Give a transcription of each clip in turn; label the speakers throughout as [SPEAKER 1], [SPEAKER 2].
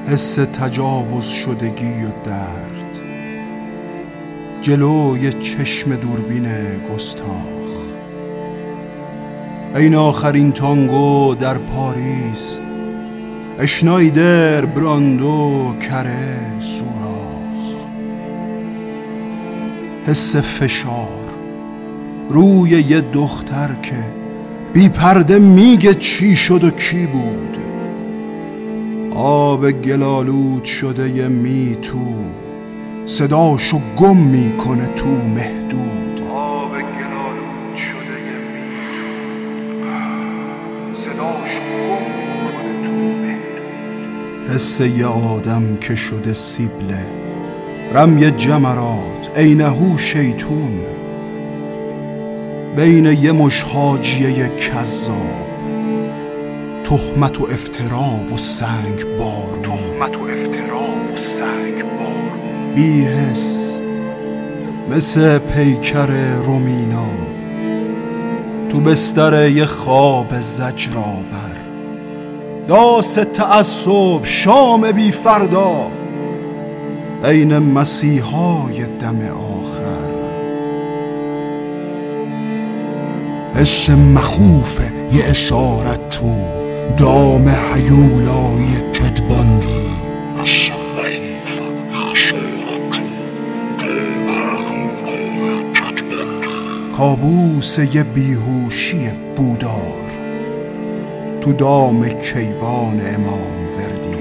[SPEAKER 1] حس تجاوز شدگی و درد، جلوی چشم دوربین گستاخ. این آخرین تانگو در پاریس، اشنایدر، براندو، کره، سوراخ. حس فشار روی یه دختر که بی پرده میگه چی شد و کی بود. آب گلالود شده ی می تو، صداشو گم میکنه تو محدود. آب گلالود شده ی می تو، صداشو گم میکنه تو محدود. حس ی آدم که شده سیبله، رمی جمرات عینهو شیطون. بین یه مش حاجیه کذاب، تهمت و افترا و سنگ بارون. بی حس مثل پیکر رومینا، تو بستر یه خواب زجرآور. داس تعصب شام بی فردا، عین مسیحای دم آخر. حس مخوفه یه اسارت تو دام هیولای تدباندی. کابوس یه بیهوشی بودار تو دام کیوان امام وردی.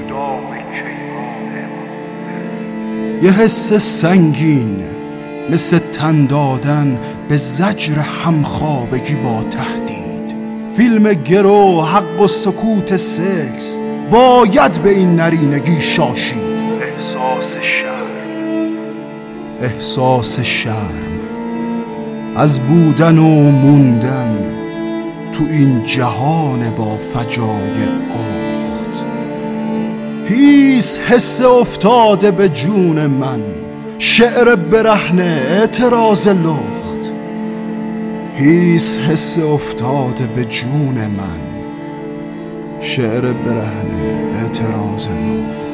[SPEAKER 1] یه حس سنگین مثل تن دادن به زجر همخوابگی با تهدید. فیلم گرو، حق و سکوت سکس، باید به این نرینگی شاشید. احساس شرم از بودن و موندن تو این جهان با فجای اخت. هیس حس افتاده به جون من، شعر برهنه اعتراض لخت. هیس حس افتاده به جون من، شعر برهنه اعتراض لخت.